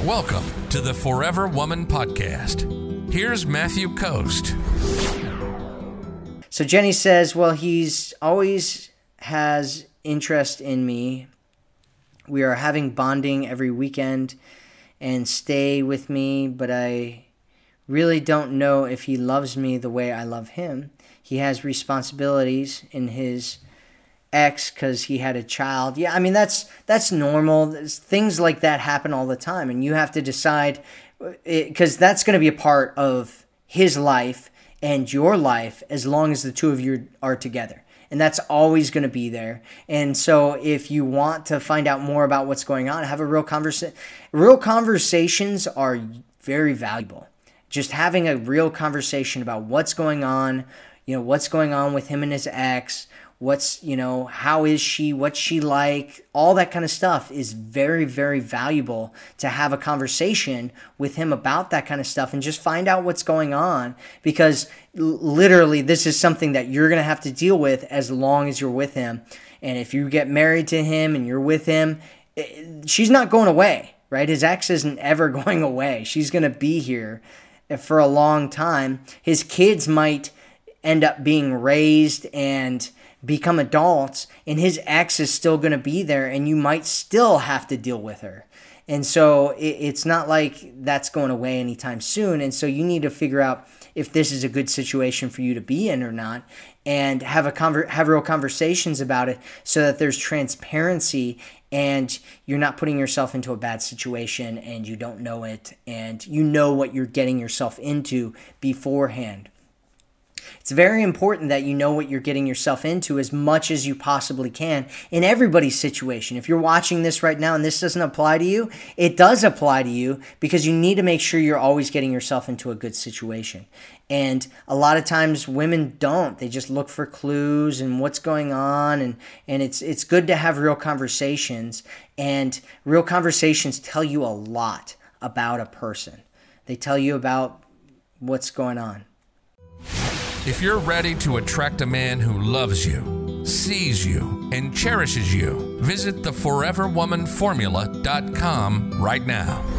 Welcome to the Forever Woman Podcast. Here's Matthew Coast. So Jenny says, well, he's always has interest in me. We are having bonding every weekend and stay with me, but I really don't know if he loves me the way I love him. He has responsibilities in his ex because he had a child. Yeah, I mean, that's normal. Things like that happen all the time, and you have to decide, because that's going to be a part of his life and your life as long as the two of you are together. And that's always going to be there. And so if you want to find out more about what's going on, have a real conversation. Real conversations are very valuable. Just having a real conversation about what's going on, what's going on with him and his ex, how is she, what's she like, all that kind of stuff is very, very valuable to have a conversation with him about that kind of stuff and just find out what's going on, because literally this is something that you're going to have to deal with as long as you're with him. And if you get married to him and you're with him, she's not going away, right? His ex isn't ever going away. She's going to be here for a long time. His kids might end up being raised and become adults, and his ex is still going to be there, and you might still have to deal with her. And so it's not like that's going away anytime soon. And so you need to figure out if this is a good situation for you to be in or not, and have real conversations about it so that there's transparency and you're not putting yourself into a bad situation and you don't know it, and you know what you're getting yourself into beforehand. It's very important that you know what you're getting yourself into as much as you possibly can in everybody's situation. If you're watching this right now and this doesn't apply to you, it does apply to you, because you need to make sure you're always getting yourself into a good situation. And a lot of times women don't. They just look for clues and what's going on. And it's good to have real conversations. And real conversations tell you a lot about a person. They tell you about what's going on. If you're ready to attract a man who loves you, sees you, and cherishes you, visit theforeverwomanformula.com right now.